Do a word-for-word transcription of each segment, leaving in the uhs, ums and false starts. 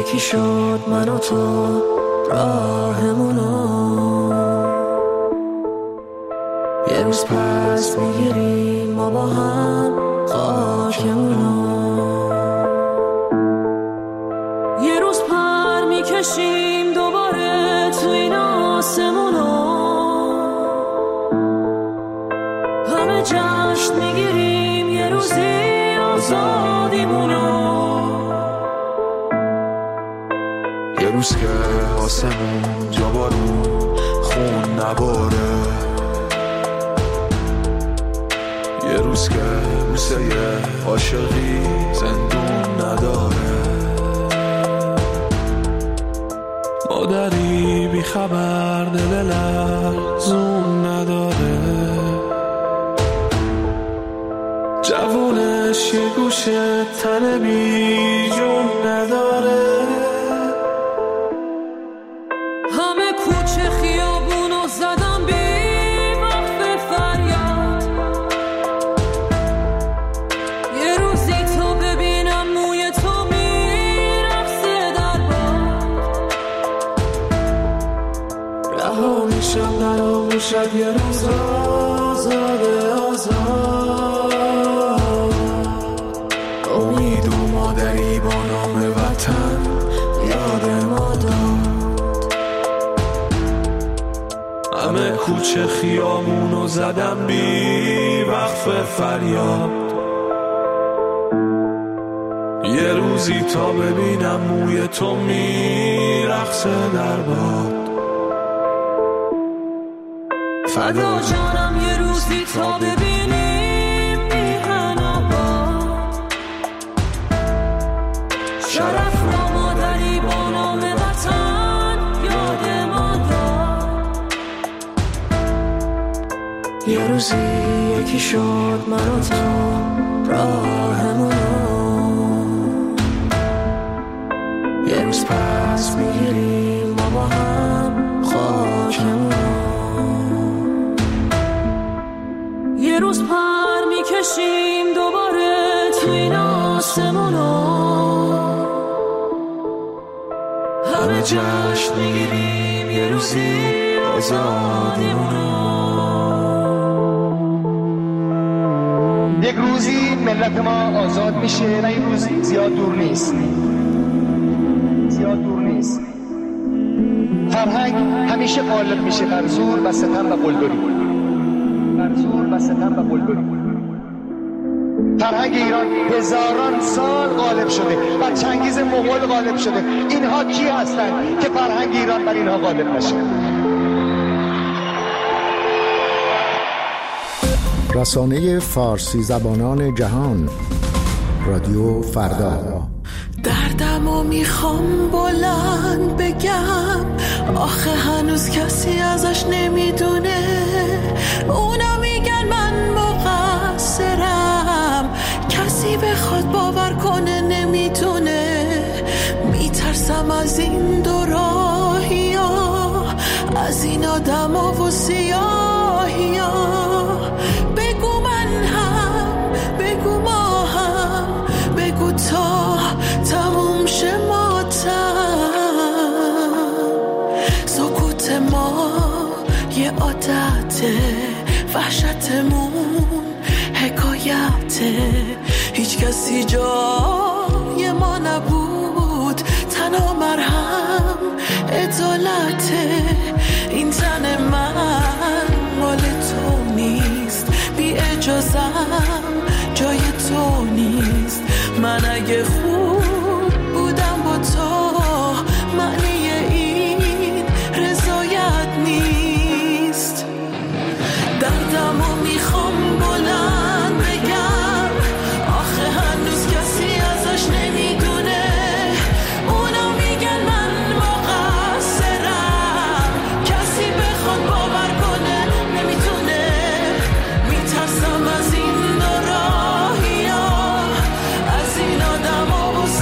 یکی شد من و تو راهمونو، یه روز پس میگیریم ما با هم خاکمونو، یه روز پر میکشیم دوباره تو این آسمونو، همه جشن میگیریم یه روزی آزادیمونو، یه روز که آسمون جا بارون خون نباره، یه روز که بوسه عاشقی زندون نداره، مادری بی خبر دل لرزون نداره، جوونش یه گوشه تن بی جون نداره، همه کوچه خیابونو زدم بی وقف فریاد، یه روزی تو ببینم موی تو میرقصه در باد، رها میشم در آغوشت یه روز آزاده آزاد، امید و مادری با نام وطن یاد ما داد، همه کوچه خیامونو زدم بی وقف فریاد، یه روزی تا ببینم موی تو میرقصه در باد، فدا جانم یه روزی تا ببینیم میهن آباد، شرف را مادری با نام وطن یاد ما داد، یه روزی یکی شد من و تو راهمونو، یه روز پس میگیریم ما با هم خاکمونو، یه روز پر میکشیم دوباره تو این آسمونو، همه جشن میگیریم یه روزی آزادیمونو، یک روزی ملت ما آزاد میشه و این روز زیاد دور نیست، زیاد دور نیست. فرهنگ همیشه غالب میشه بر زور و ستم و قلدری، بر زور و ستم و قلدری. فرهنگ ایران هزاران سال غالب شده، بر چنگیز مغول غالب شده. اینها کی هستند که فرهنگ ایران بر اینها غالب نشه؟ رسانه فارسی زبانان جهان، رادیو فردا. دردمو میخوام بلند بگم، آخه هنوز کسی ازش نمیدونه. اونا میگن من مقصرم، کسی بخواد باور کنه نمیتونه. میترسم از این دو راهیا، از این آدما و سیاهیا. بگو من هم، بگو ما هم، بگو تا تموم شه ماتم. سکوت ما یه عادته، وحشتمون حکایته. هیچ کسی جای ما نبود، تنها مرهم عدالته. این تن من مال تو نیست، بی اجازم جای تو نیست. من اگه خوب بودم با تو، معنی این رضایت نیست. دردمو میخوام بلند بگم، آخه هنوز کسی ازش نمیدونه. اونا میگن من مقصرم، کسی بخواد باور کنه نمیتونه. میترسم از این راهیا، از این آدم ها و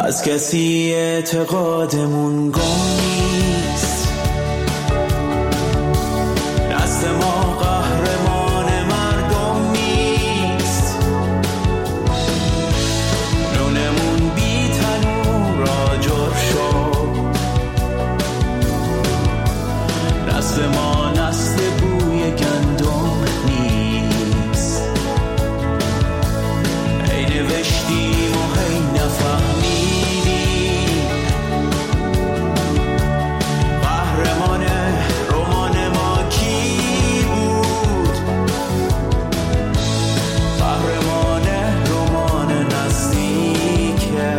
از کسی اعتقادمون گم نیست. دست ما قهرمان مردم نیست. نونمون بی تنور آجر شد. دست ما نسل بوی گندم نیست. ای نوشتیم و هی نفهمیدیم. قهرمان رمان ما کی بود؟ قهرمان رمان نزدیکه.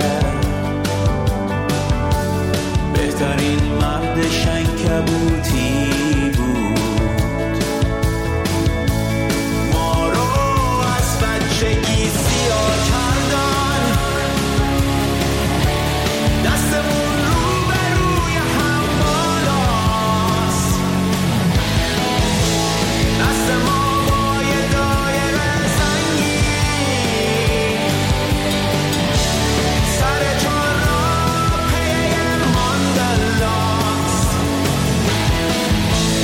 بهترین مرد شنکبوتی بود. ما رو از بچگی سیاه کردن. دستمون رو به روی هم بالاست. دست ما با یه دایره سنگین. سر چهار راه پی ماندلاست.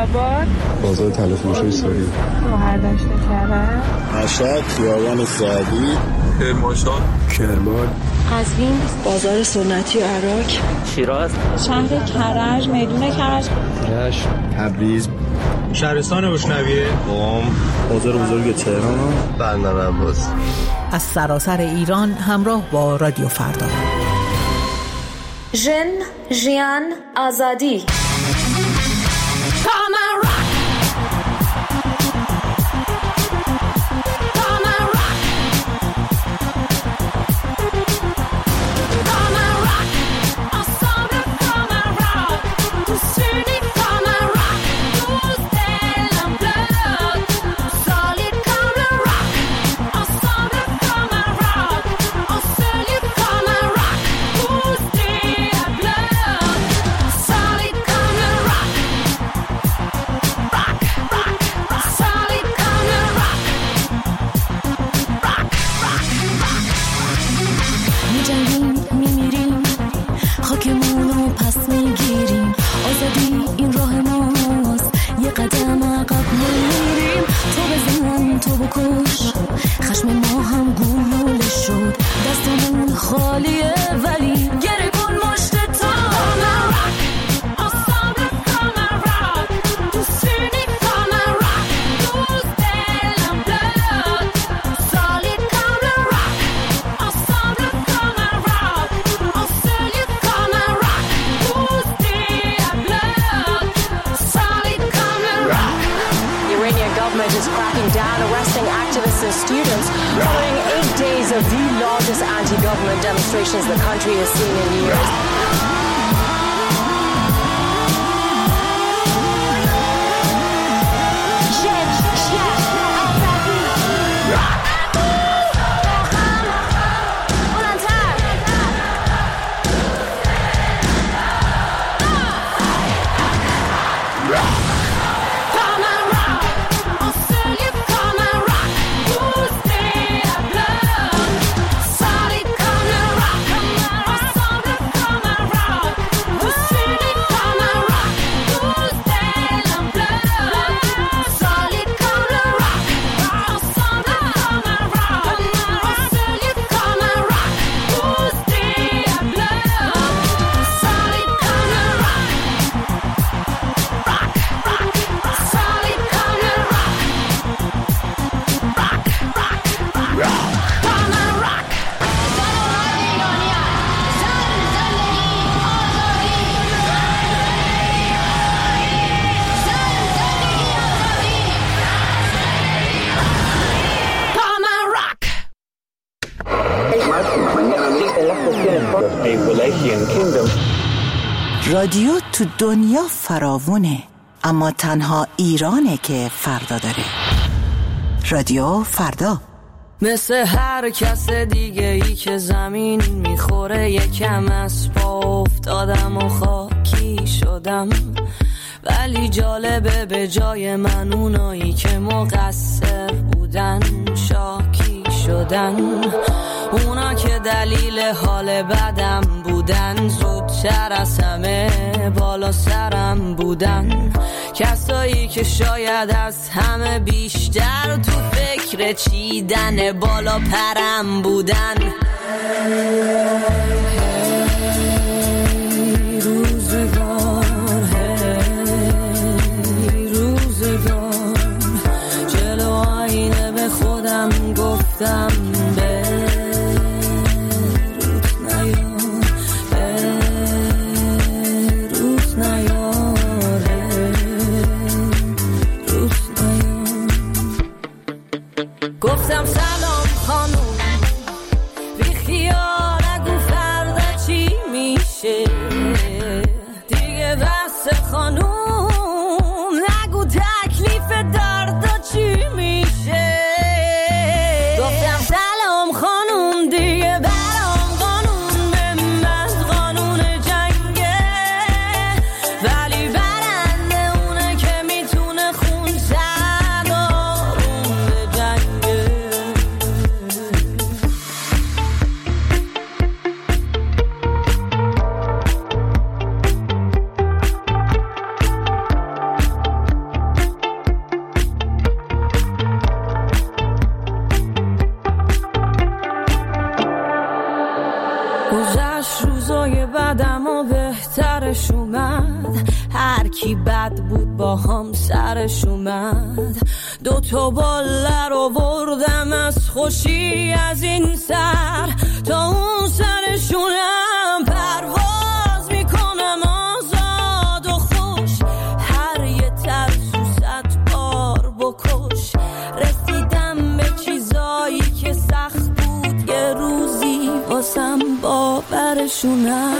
آباد، بازار طلا فروشی ساری، شهردشت کرج، مشهد، خیابان سعدی، کرمانشاه، کرمان، قزوین، بازار سنتی عراق، شیراز، شهر کرج، میدون کرج، رشت، تبریز، شهرستان بوشنویه، قم، بازار بزرگ تهران، بندر عباس. از سراسر ایران همراه با رادیو فردا. ژن، ژیان، آزادی. Demonstrations the country has seen in years. رادیو تو دنیا فراوونه، اما تنها ایرانه که فردا داره. رادیو فردا. مثل هر کس دیگه ای که زمین میخوره یکم از پا افتادم و خاکی شدم، ولی جالبه به جای من اونایی که مقصر بودن شاکی شدن. اونا که دلیل حال بدم بودن زودتر از همه بالا سرم بودن. کسایی که شاید از همه بیشتر تو فکر چیدن بالا پرم بودن. هی روزگار، هی روزگار، جلو آینه به خودم گفتم به گفتم سلام خانوم، بی خیال نگو فردا چی میشه دیگه، بس خانوم نگو تکلیف دردا چی میشه. گفتم سلام گذشت روزای بعدم و بهترش اومد، هر کی بد بود با هم سرش اومد. دو تا باله رو بردم از خوشی از این سر تا اون سرشونم، پرواز میکنم آزاد و خوش، هر یه ترسو صد بار بکش. رسیدم به چیزایی که سخت بود یه روزی واسم باورشونم.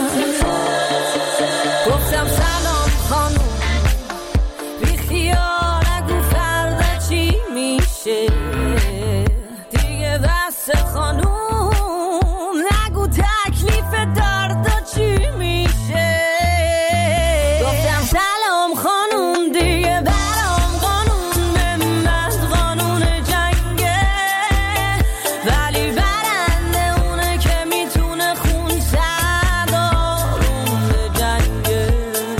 گفتم سلام خانوم بی خیال نگو فردا چی میشه دیگه، بس خانوم نگو تکلیف دردا چی میشه. گفتم سلام خانوم دیگه برام قانون به من قانون جنگه، ولی برنده اونه که میتونه خون سرد آروم به جنگه.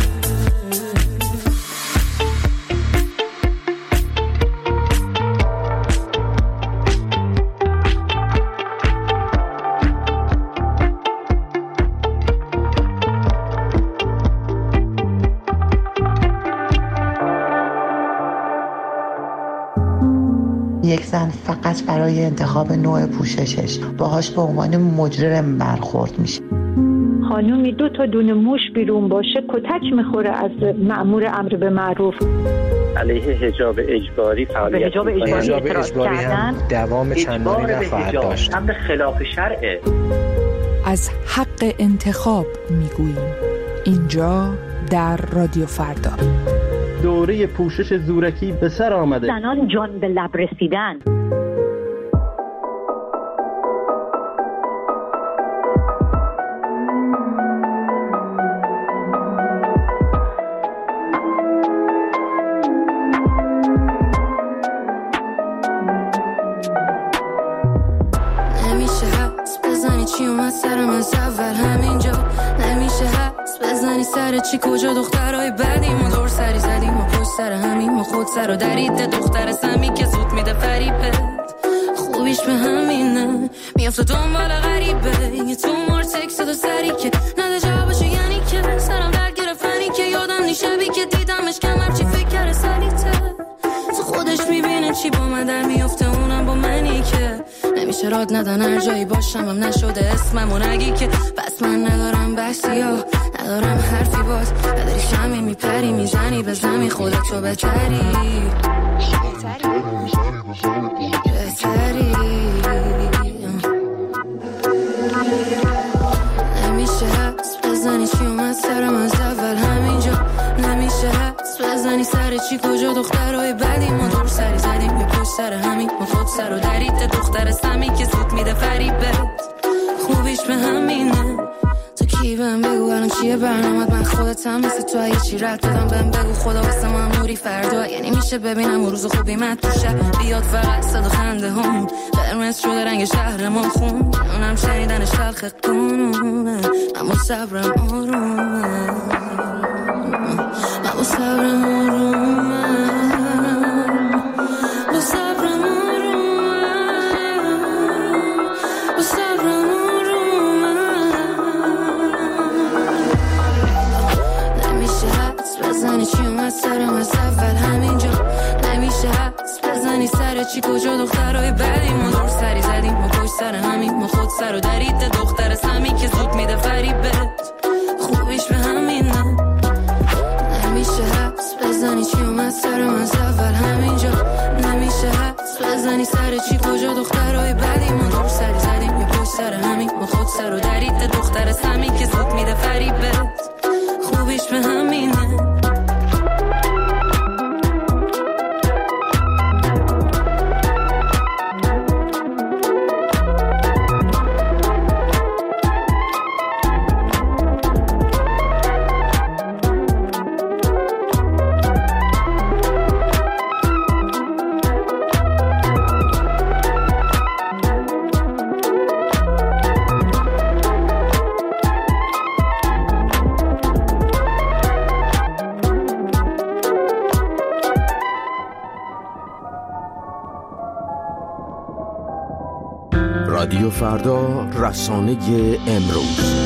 یک زن فقط برای انتخاب نوع پوششش باهاش به عنوان مجرم برخورد میشه. خانومی دو تا دونه موش بیرون باشه کتک میخوره از مأمور امر به معروف. علیه حجاب اجباری فعالیت حجاب اجباری, حجاب اجباری هم دوام چندانی نخواهد داشت. امر خلاف شرعه. از حق انتخاب میگوییم اینجا در رادیو فردا. دوره پوشش زورکی به سر آمده. زنان جان به لب رسیدن. نمیشه حس بزنی چی اومد سرم از اول همینجا، نمیشه حس بزنی سر چی کجا دخترای بدیم و دور سری زدیم و پشت سر همیم و خود سر و درید دختر سمی که زود میده فریبت خوبیش به همینه میافته دنبال غریبه یه تو مار تکست دو سری که نده جوابشو یعنی که سرم درد گرفتنی که یادم نیشبی که دیدمش کمر چی فکر کرده سلیته تو خودش میبینه چی با من در میافته اونم با منی که نمیشه راد ندن هر جایی باشم هم نشده اسممو نگی که بس من ندارم بحثی ها ندارم حرفی باز نداری شمی میپری میزنی به زمین خودتو بتری بتری نمیشه حس بزنی چی اومد سرم از اول همینجا نمیشه حس بزنی سر چی کجا دخترهای بدی ما دور سری زدیم یه پشت سر همین ما خود سر و درید دختر سمی که زود میده فریبت خوبیش به همینه تو کی بهم بگو الان چیه برنامت من خودتم مثل تو اگه چی رد بدم بهم بگو خدا واسه من نوری فردا یعنی میشه ببینم روز خوبی من تو شب بیاد فقط صدا خنده هم قرمز شده رنگ شهرمون خون اونم شنیدنش خلق قانونه اما صبرم آرومه اما صبرم آرومه با صبرم آرومه با صبرم بزنی چی اومد سرم از اول همینجا نمیشه حس بزنی سر چی کجا دخترهای بدی ما دور سری زدیم ما پشت سر همین ما خود سر و درید دختر سمی که زود میده فریبت خوبیش به همینه نمیشه حس بزنی چی اومد سرم از اول همینجا نمیشه حس بزنی سر چی کجا دخترهای بدی ما دور سری زدیم ما پشت سر همین ما خود سر و درید دختر سمی که زود میده فریبت خوبیش به همینه رادیو فردا، رسانه امروز.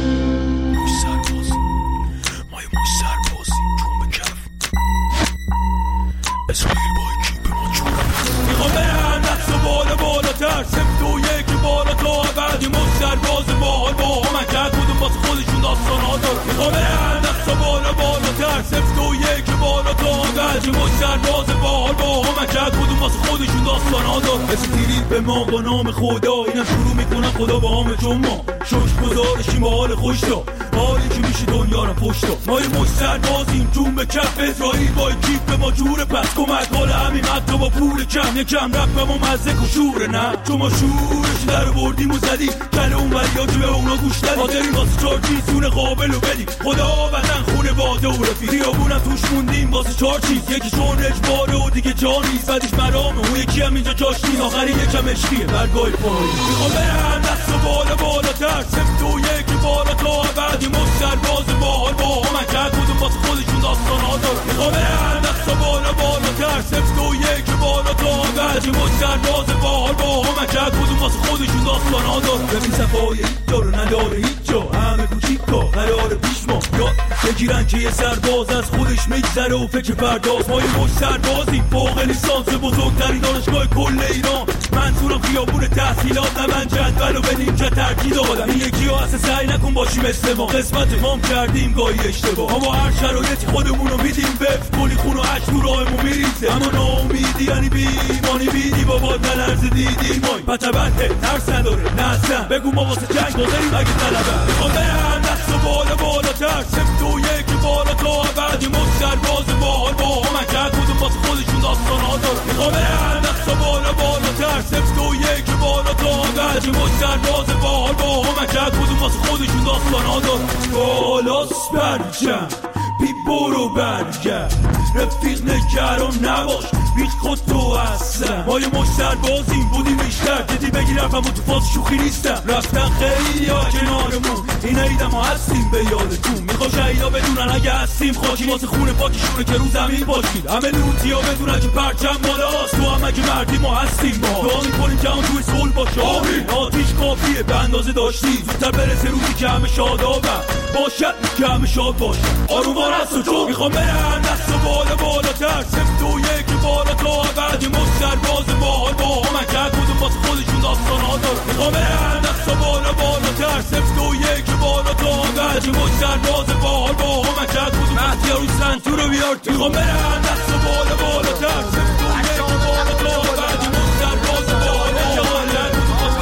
سمت و یک بارا تا بعدی مستر باز باحال با هم کرد بودم واسه خودشون داستان ها دارم. میخوام برن دست و بالا بالاتر سمت و یک بارا تا بعدی مستر باز باحال با هم کرد بودم واسه خودشون داستان ها دارم. مثل تیرید به ما با نام خدا اینم شروع میکنن خدا با همه چون ما شوش گذارشیم با حال خوش دا حالی که میشه دنیا رو پشت دا ما یه مستر بازیم جون به کف اسرائیل با کیف به ما جوره پس کمک حال همین حتی با پول کم یکم رفت به ما مزه کشوره نه چون ما شورش در بردیم و زدیم کل اون وریا که به اونا گوش دادیم حاضریم واسه چار چیزونه قابل و بدیم خدا وطن خونه باده و رفیق خیابونم توش موندیم واسه چار چیز یکی چون اجباره و دیگه جا نیست بعدش مرامه اون یکی هم اینجا جاش نیست آخری یکم عشقیه برگاه پایی میخوام برن دست و بالا بالاتر سمت و یک بالا تا بعدی مستر باز باحال با هم کرد بودم واسه خودشون داستان ها دارم. میخوام برن دست و بالا بالاتر سمت و یک بالا تا بعدی مستر باز باحال با هم کرد بودم واسه خودشون داستان ها دارم. ببین صفای هیچ جا رو نداره هیچ جا همه کوچیکا قرار پیش ما یاد بگیرن که یه سرباز از خودش میگذره و فکر پرداز ما یه مش سربازیم فوق لیسانس بزرگترین دانشگاه کل ایران منظورم خیابون تحصیلات نه من جدول و بدیم که ترکیب دادم این یکی ها اصلا سعی نکن باشی مثل ما قسمت مام کردیم گاهی اشتباه اما هر شرایطی خودمون رو میدیم وفت کلی خون و عشق تو راهمون میریزه اما ناامیدی یعنی بی ایمانی بیدی بابا نلرز دیدی مای پتبته ترس نداره نه اصلا بگو ما واسه جنگ بازاریم اگه طلبه میخوام برن دست و بالا بالاتر سمت و یک بالا تا بعدی مستر باز باحال با هم کرد بودم واسه خودشون داستان ها دارم. میخوام برن دست و بالا بالاتر سمت و یک بالا تا بعدی مستر باز باحال با هم کرد بودم واسه خودشون داستان ها دارم. بالاست برجم بی برو برگرد رفیق نگران نباش هیچ خود تو هستم ما یه مشتر بازیم بودیم بیشتر دیدی بگیرم و تو فاز شوخی نیستم رفتن خیلی ها کنارمون این عیدم ها هستیم به یادتون میخوا شهیدا بدونن اگه هستیم خاکی واسه خونه پاکشونه که رو زمین باشید همه لوتی ها بدونن که پرچم بالاست تو هم اگه مردی ما هستیم با دعا میکنیم که همون توی صلح باشه آمین آتیش کافیه به اندازه داشتی زودتر برسه روزی که همه شادابم باشد که همه شاد باشه آرومان هست و چون میخوام برن دست و بالا بالاتر سمت و یک بالا تا بعدی مستر باز باحال با هم کرد بودم واسه خودشون داستان ها دارم. میخوام برن دست و بالا بالاتر سمت و یک بالا تا بعدی مستر باز باحال با هم کرد بودم مهدیار و سنتور رو بیار تو میخوام برن دست و بالا بالاتر سمت و یک بالا تا بعدی مستر باز باحال با هم کرد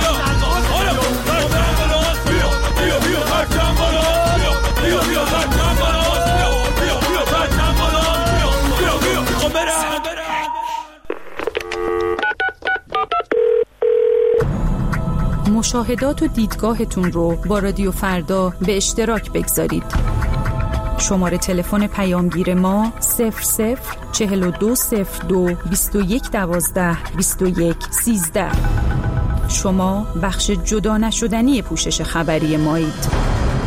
بیا بیا پرچم بالا بیا بیا پرچم بالا بیا بیا پرچم بالا بیا بیا میخوام برن مشاهدات و دیدگاهتون رو با رادیو فردا به اشتراک بگذارید. شماره تلفن پیامگیر ما صفر صفر چهل و دو صفر دو بیست و یک دوازده بیست و یک سیزده. شما بخش جدا نشدنی پوشش خبری مایید.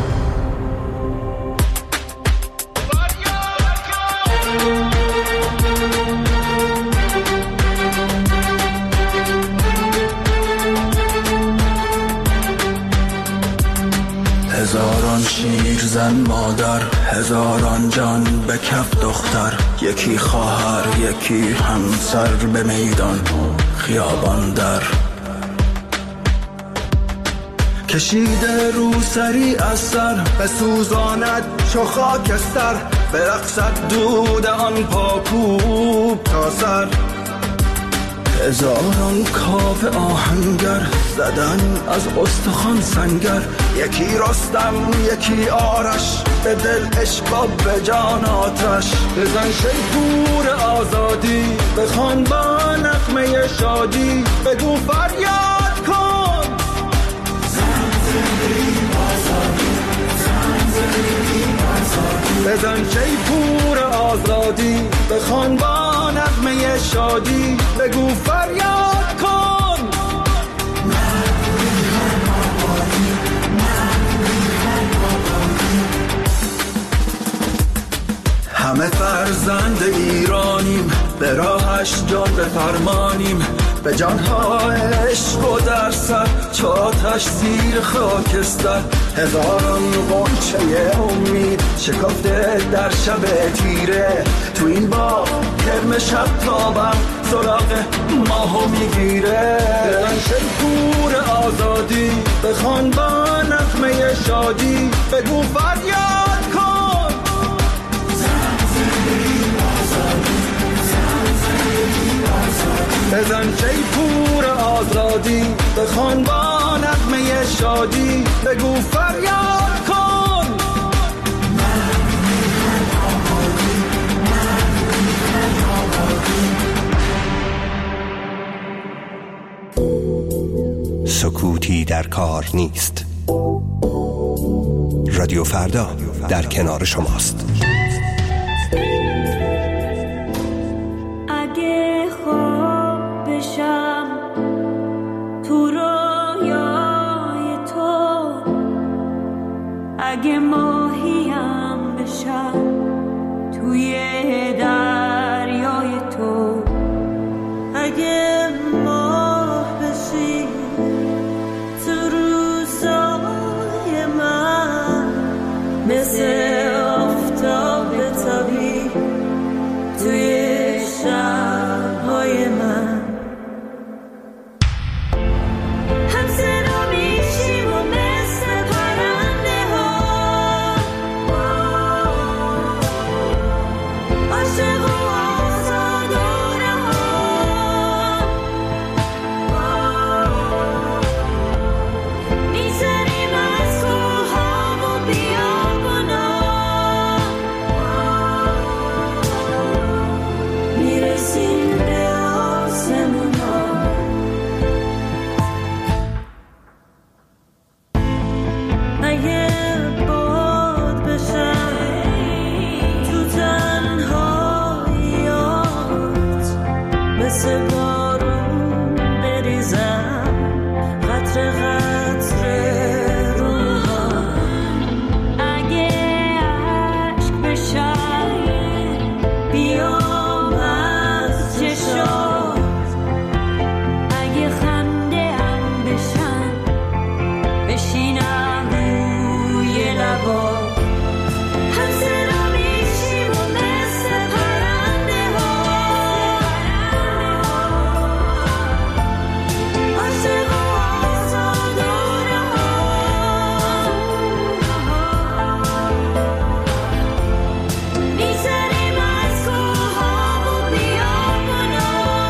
هزاران شیر زن مادر هزاران جان به کف دختر یکی خواهر یکی همسر به میدان خیابان در کشیده رو سری از سر به سوزاند چو خاکستر برقصد دود آن پاکوب تا سر هزاران کاوه آهنگر زدن از استخوان سنگر یکی رستم یکی آرش به دل عشق به جان آتش بزن شیپور آزادی بخوان با نغمه شادی بگو فریاد کن زن زندگی آزادی زن زندگی آزادی بزن شیپور آزادی بخوان با نغمه شادی بگو فریاد کن همه فرزند ایرانیم به راهش جان بفرمانیم به جانها عشق و در سر چاتش زیر خاکستر هزاران غنچه امید شکفته در شب تیره تو این باغ کرم شب تابم سراغ ماهو میگیره دلن شیپور آزادی بخوان با نغمه شادی بگو فریاد کن بزن شیپور آزادی بخوان با نغمه شادی بگو فریاد کن سکوتی در کار نیست. رادیو فردا در کنار شماست. اگه خواب بشم تو رویای تو، اگه ماهیم بشم توی دریای تو، اگه ماه بشی تو روزای من، مثل آفتاب تابی توی شب‌های من، هم صدا میشیم و مثل پرنده ها عاشق و آزاد و رها، می‌زنیم از کوه‌ها و بیابونا، میرسیم به آسمونا. اگه باد بشم تو تنهاییات، مثل بارون بریزم قطره قطره روها، اگه عشق بشم بیام از چشات، اگه خنده هم بشم بشینم روی لبات، هم صدا میشیم و مثل پرنده ها عاشق و آزاد و رها، می‌زنیم از کوه‌ها و بیابونا،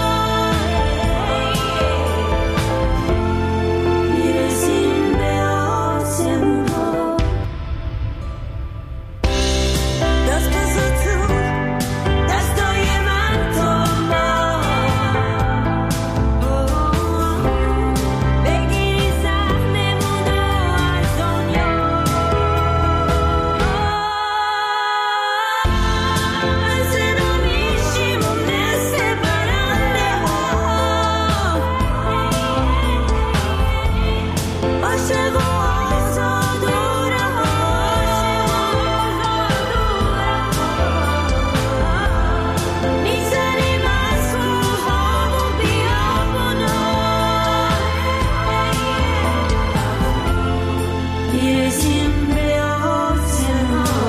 میرسیم به آسمونا. دست بزن تو دستای من تا ما بگیری سهممون رو از دنیا، من صدا میشیم و مثل پرنده ها عاشق و آزاد و رها، می‌زنیم از کوه‌ها و بیابونا، میرسیم به آسمونا،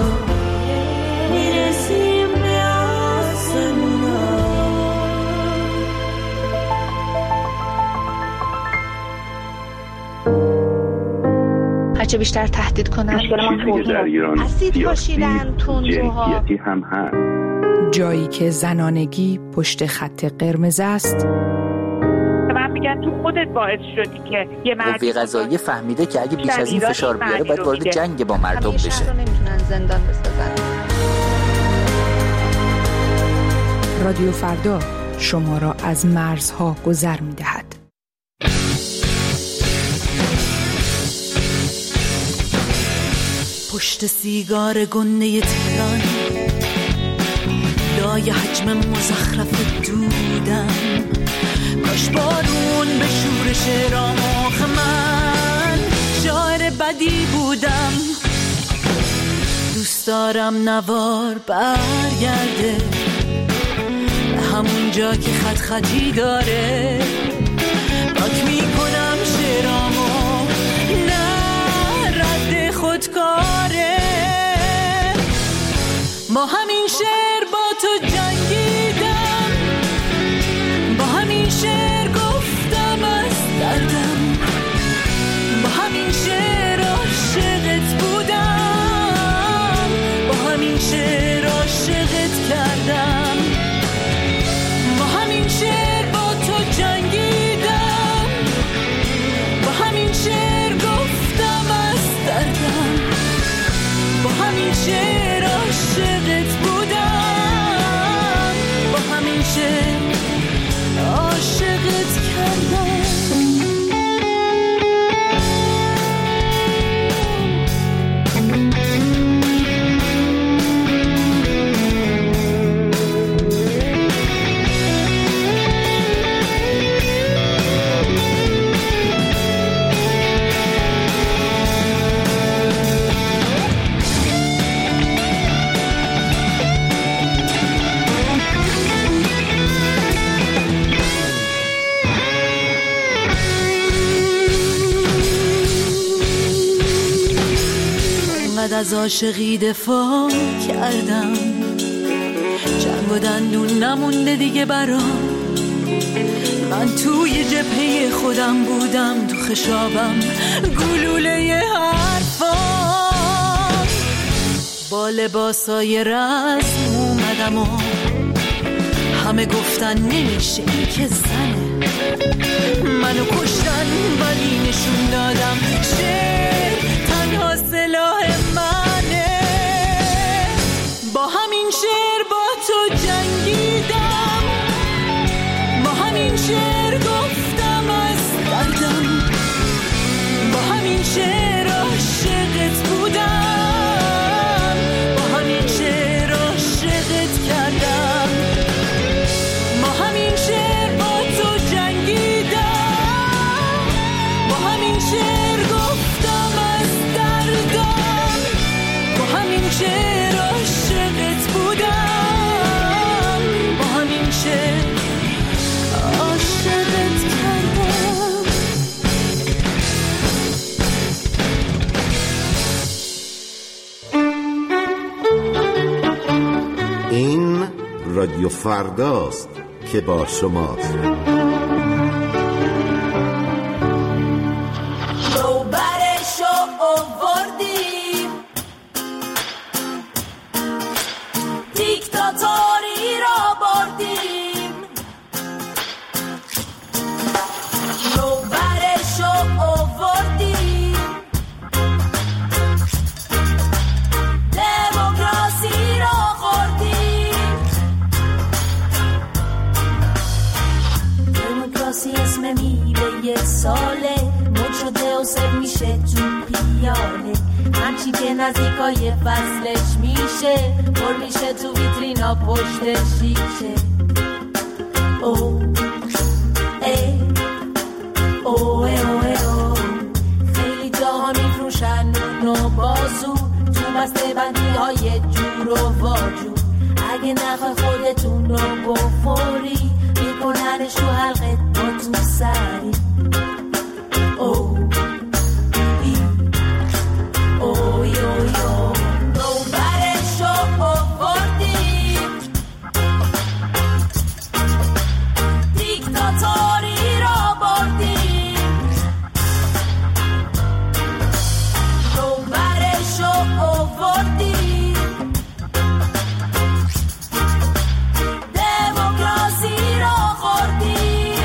میرسیم به آسمونا. هرچه بیشتر تهدید کنن چیزی که در ایران اسید پاشیدن تندروها، جنسیتی هم هست. جایی که زنانگی پشت خط قرمز است، من میگن تو خودت باعث شدی که یه مرد قوه قضاییه فهمیده که اگه بیش از این فشار بیاره باید وارد جنگ با مردم بشه. شهر رو نمیتونن زندان بسازن. رادیو فردا شما را از مرزها گذر می‌دهد. پشت سیگار گنده تهران، لای حجم مزخرف دودم، کاش بارون به شورش راماخ من، شاعر بدی بودم. دوست دارم نوار برگرده به همون جا که خط خطی داره، چقدر از عاشقی دفاع کردم، جنگ و دندون نمونده دیگه برام. من توی جبهه خودم بودم، تو خشابم گلوله حرفام. با لباسای رسم اومدم و همه گفتن نمیشه این که زنه. منو کشتن ولی نشون دادم شعر تنها سلاح منه. با همین شعر با تو جنگیدم، با همین شعر گفتم از دردم، با همین شعر عاشقت بودم، با همین شعر عاشقت کردم. با همین شعر با تو جنگیدم، با همین شعر گفتم از دردم، با همین شعر عاشقت بودم، با همین شعر عاشقت کردم. این رادیو فرداست که با شماست. نزدیکای فصلش میشه، پر میشه تو ویترینا پشت شیشه. او ای او ای او ای او خیلی جاها میفروشن نو بازو تو بسته بندی های جور و واجو. اگه نخوای خودتون رو بخوری میکننش تو حلقت با تو سری. او اوی اوی اوی نوبرشو آوردیم، دیکتاتوری را بردیم. نوبرشو آوردیم، دموکراسی را خوردیم.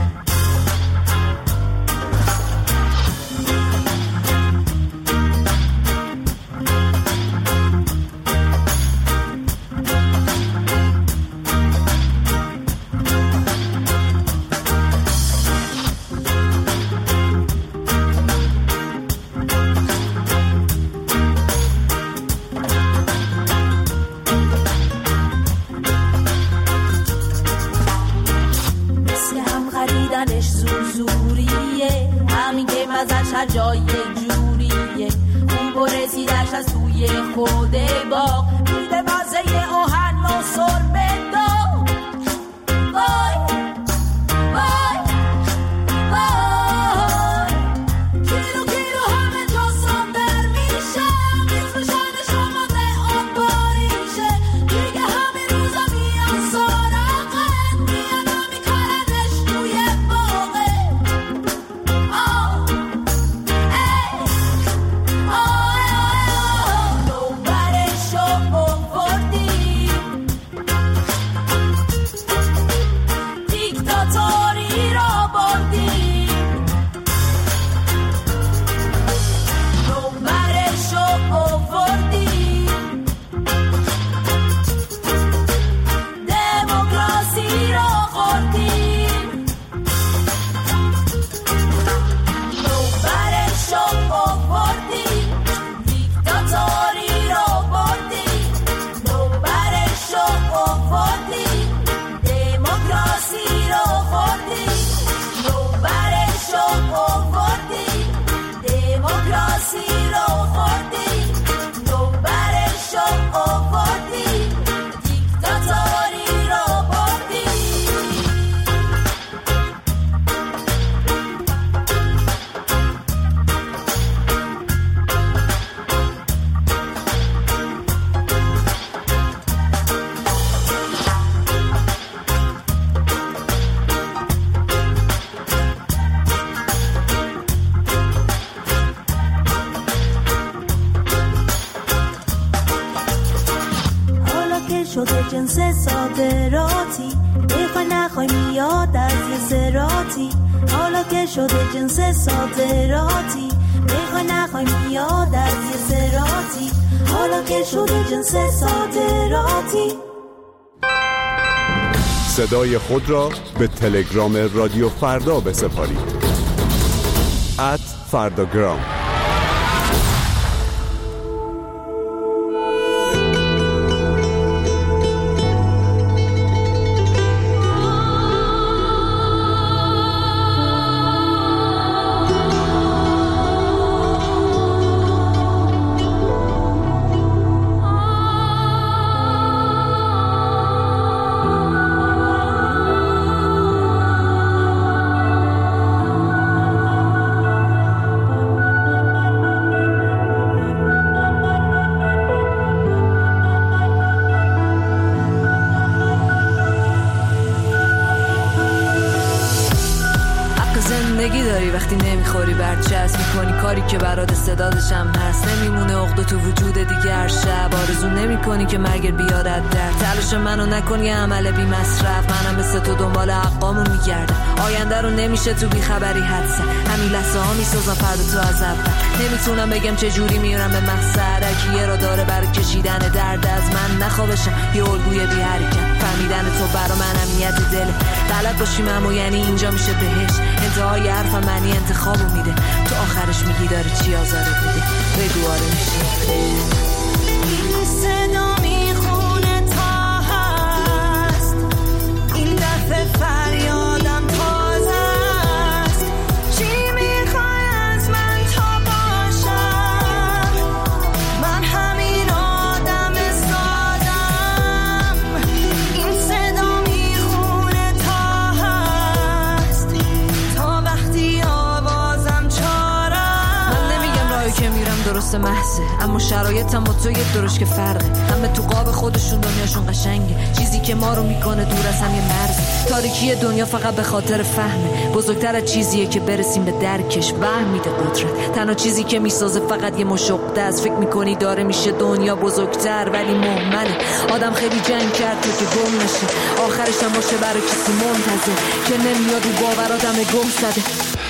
جای جوریه اون برسیدش از توی خود باغ میده مزه آهن و سربه داغ. وای وای وای کیلو کیلو همه جا صادر میشم، میفروشنش آماده آن باریشه. دیگه همین روزا میان سراغت، میان میکننش توی باغه. نوبرشو آوردیم، شده جنس صادراتی، بخوای نخوای میاد از یه زراتی. حالا که شده جنس صادراتی، بخوای نخوای میاد از یه زراتی. حالا که شده جنس صادراتی. صدای خود را به تلگرام رادیو فردا بسپارید. ات فرداگرام. وقتی نمیخوری برچسب میکنی کاری که برات استعدادش هم هست، نمیمونه عقده تو وجود دیگه. هر شب آرزو نمیکنی که مرگ بیارد در تلاش منو نکن یه عمل بی مصرف. منم مثل تو دنبال حقامو میگردم، آینده رو نمیشه تو بی خبری حدسه. همین لحظه ها میسازم فردا تو از اول. نمیتونم بگم چه جوری میرم به مقصد، هرکی یه را داره برای کشیدن درد از من. نخوابشم یه الگوی بی حرکت، فهمیدن تو برا من اهمیت دله. بلد باشیم اما یعنی اینجا میشه بهش. انتهای حرفم معنی انتخابو میده، تو آخرش میگی داره چی آزارت میده. بگو آره میشه. این صدا میخونه تا هست، این دفعه فریادم تازه است. چی میخوای از من تا باشم؟ من همین آدم سادم. این صدا میخونه تا هست، تا وقتی آوازم چارم. من نمیگم راهی که میرم درست محضه، اما شرایطم با تو یک درش که فرقه. همه تو قاب خودشون دنیاشون قشنگه، چیزی که ما رو میکنه دور از هم یه مرز. تاریکی دنیا فقط به خاطر فهمه، بزرگتر از چیزیه که برسیم به درکش. وهم میده قدرت، تنها چیزی که میسازه فقط یه مشقده است. فکر میکنی داره میشه دنیا بزرگتر ولی مهمله. آدم خیلی جنگ کرد تو که گم نشه، آخرش هم باشه برای کسی منتظر که نمیاد و باور آدم گم زده.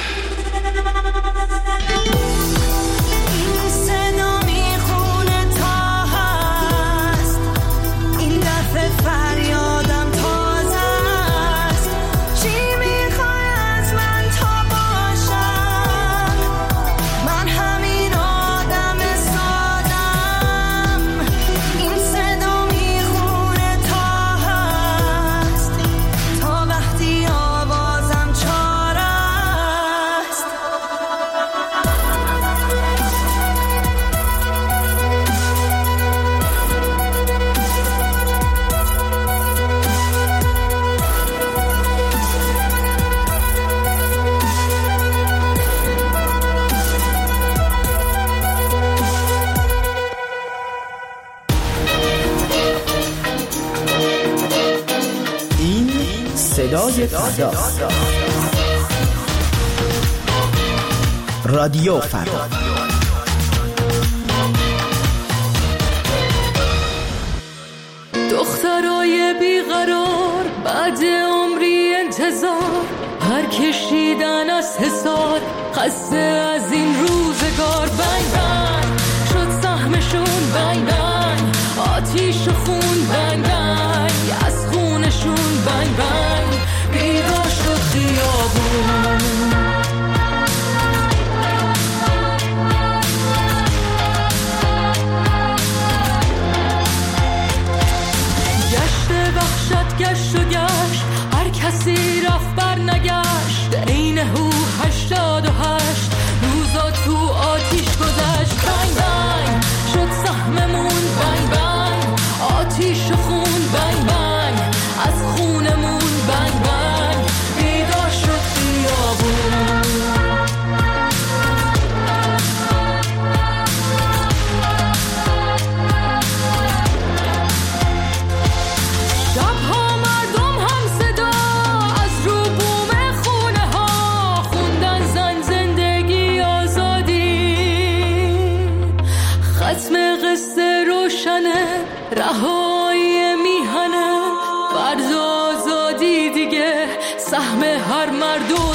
فریادم تازه است. چی میخوای از من تا باشم؟ من همین آدم سادم. این صدا میخونه تا هست، تا وقتی آوازم چاره است. صدای فردا، رادیو فردا. دخترای بیقرار بعد عمری انتظار، هر کشیدن از حسار، خسته از این روزگار. بنگ بنگ شد سهمشون، بنگ بنگ آتیش و خون، بنگ بنگ از خونشون، بنگ بنگ بیدار شد خیابون. گشت وحشت گشت و گشت، هر کسی رفت بر نگشت. عین هو هشتاد و هشت روزا تو آتیش گذشت. بنگ بنگ شد سهممون، بنگ بنگ آتیش و خون، بنگ بنگ از خونمون، بنگ بنگ بیدار شد خیابون. شبها مردم هم صدا از رو بوم خونه ها، خوندن زن زندگی آزادی. ختم قصه روشنه، رهایی میهن هر مردم